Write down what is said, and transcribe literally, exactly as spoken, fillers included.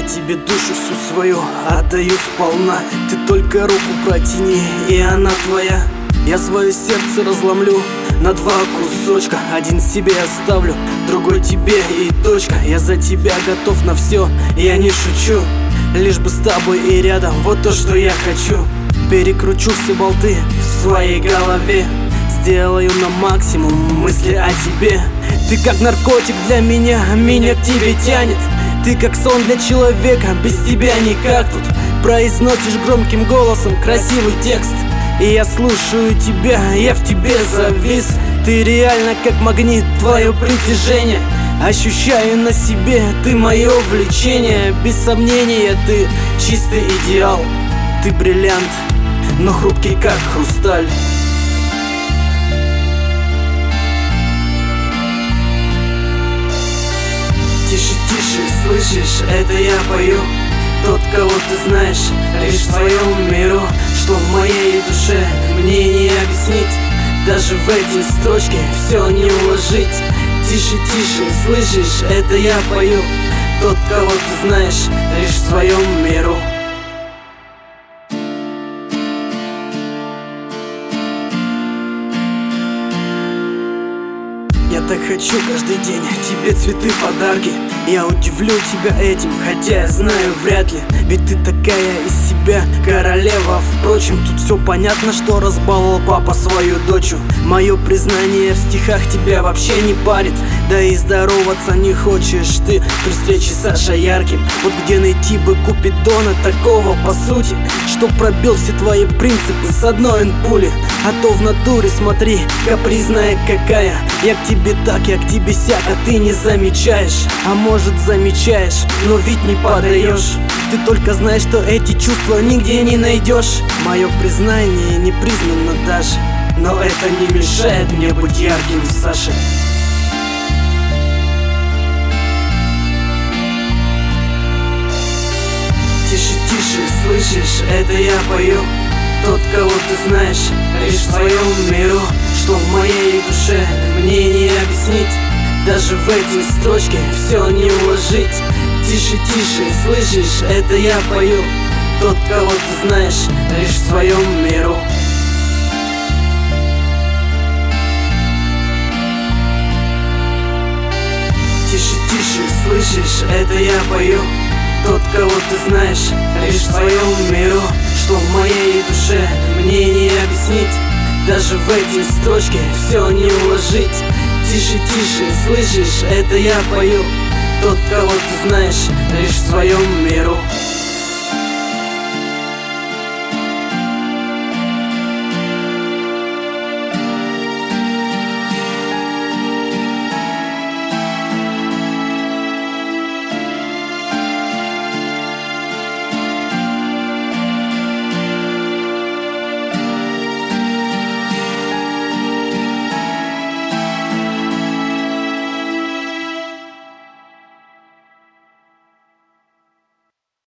тебе душу всю свою отдаю сполна. Ты только руку протяни, и она твоя. Я свое сердце разломлю на два кусочка. Один себе оставлю, другой тебе и точка. Я за тебя готов на все, я не шучу. Лишь бы с тобой и рядом, вот то, что я хочу. Перекручу все болты в своей голове, сделаю на максимум мысли о тебе. Ты как наркотик для меня, меня к тебе тянет. Ты как сон для человека, без тебя никак. Тут произносишь громким голосом красивый текст, и я слушаю тебя, я в тебе завис. Ты реально как магнит, твое притяжение ощущаю на себе, ты мое влечение. Без сомнения, ты чистый идеал. Ты бриллиант, но хрупкий как хрусталь. Тише, тише, слышишь, это я пою. Тот, кого ты знаешь, лишь в своем миру. Что в моей душе, мне не объяснить. Даже в эти строчки все не уложить. Тише, тише, слышишь, это я пою. Тот, кого ты знаешь, лишь в своем миру. Я так хочу каждый день тебе цветы, подарки. Я удивлю тебя этим, хотя я знаю вряд ли. Ведь ты такая из себя королева. Впрочем, тут все понятно, что разбаловал папа свою дочу. Мое признание в стихах тебя вообще не парит. Да и здороваться не хочешь ты при встрече Саша Ярким. Вот где найти бы Купидона такого по сути, что пробил все твои принципы с одной инпули. А то в натуре, смотри, капризная какая. Я к тебе так, я к тебе сяк, а ты не замечаешь. А может замечаешь, но ведь не подаешь. Ты только знаешь, что эти чувства нигде не найдешь. Мое признание не признано даже, но это не мешает мне быть ярким, Саша. Тише, тише, слышишь, это я пою. Тот, кого ты знаешь, лишь в своем миру. Что в моей душе, мне не объяснить. Даже в эти строчки все не уложить. Тише, тише, слышишь, это я пою. Тот, кого ты знаешь, лишь в своем миру. Тише, тише, слышишь, это я пою. Тот, кого ты знаешь, лишь в своем миру. Что в моей душе, мне не объяснить. Даже в эти строчки все не уложить. Тише, тише, слышишь, это я пою. Тот, кого ты знаешь, лишь в своем миру.